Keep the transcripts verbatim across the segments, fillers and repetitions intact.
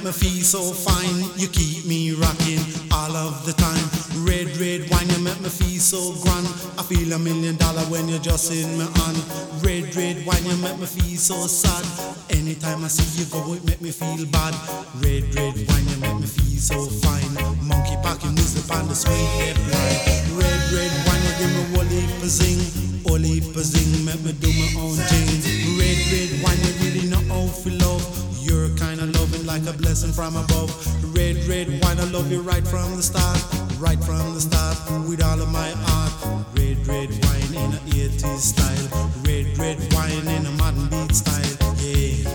me feel so fine. You keep me rocking all of the time. Red, red wine, you make me feel so grand. I feel a million dollar when you're just in my hand. Red, red wine, you make me feel so sad. Anytime I see you go, it make me feel bad. Red, red wine, you make me feel so fine. Monkey packing music on the sweet red line. Red, red wine, you give me whole heap of zing. Whole heap of zing, make me do my own thing. Red, red wine, you really know how to love. You're kinda loving like a blessing from above. Red, red wine, I love you right from the start. Right from the start, with all of my heart. Red, red wine in a eighties style. Red, red wine in a modern beat style. Yeah.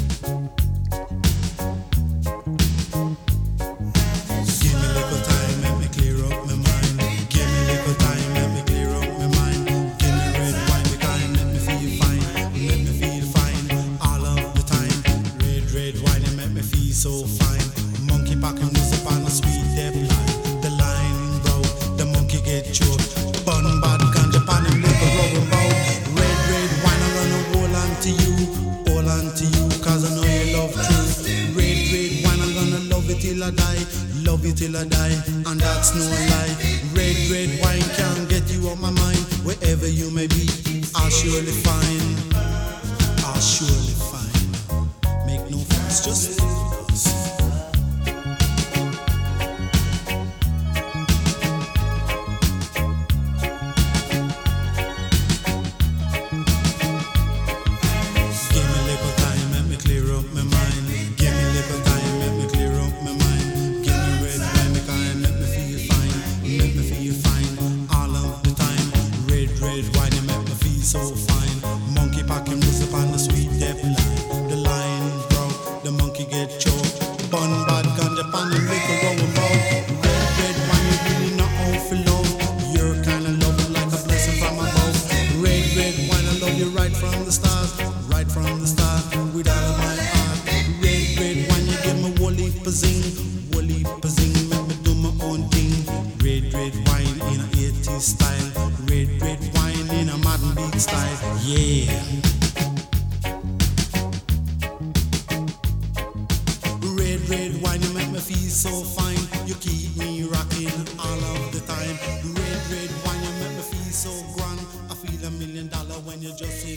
Give me a little time, let me clear up my mind. Give me a little time, let me clear up my mind. Give me red wine, because it make me feel fine. Make me feel fine all of the time. Red, red wine, it make me feel so fine. Monkey packing music on a sweet depth line. The line broke, the monkey get choked. Bun bad ganja pan him like a rubber bow. Red, red wine, I run a hold on to you. Hold on to you, cause I know you love truth. Red, red wine, I'm gonna love it till I die. Love you till I die, and that's no lie. Red, red wine can't get you off my mind. Wherever you may be, I'll surely find. I'll surely find. Make no fuss, just us. Give me a little time, let me clear up my mind. Give me a little time, let me clear up my mind. Give me red wine, because it make me feel fine. Make me feel fine all of the time. Red, red wine, it make me feel so fine. Monkey packing music on the sweet depth line. The line broke, the monkey get choked. Bun bad ganja pan him like a rubber bow. Red, red wine, you really know how to love. You're kinda loving like a blessing from above. Red, red wine, I love you right from the start. Right from the start, with all of my heart. Red, red wine, you give me whole heap of zing. Whole heap of zing, make me do my own thing. Red, red wine in a eighties style. Red, red wine in a modern beat style. Yeah. Red, red wine, you make me feel so fine. You keep me rocking all of the time. Red, red wine, you make me feel so grand. I feel a million dollar when you just say